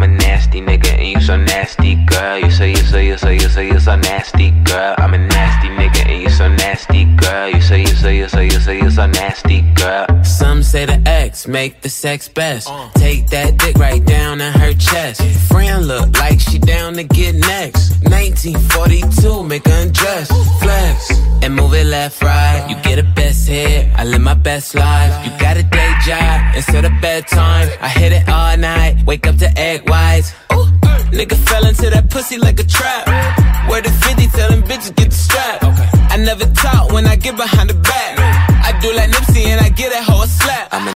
I'm a nasty nigga and you so nasty, girl. You so nasty, girl. I'm a nasty nigga and you so nasty, girl. You so nasty, girl. Some say the X make the sex best. Take that dick right down in her chest. Friend look like she down to get next. 1942, make her undress. Flex and move it left, right. You get a best hit, I live my best life. You got a day job instead of bedtime. I hit it all night, wake up to egg whites. Ooh, nigga fell into that pussy like a trap. Where the 50, tell them bitches get the strap. I never talk when I get behind the back. I do like Nipsey and I get that hoe a slap. I'm a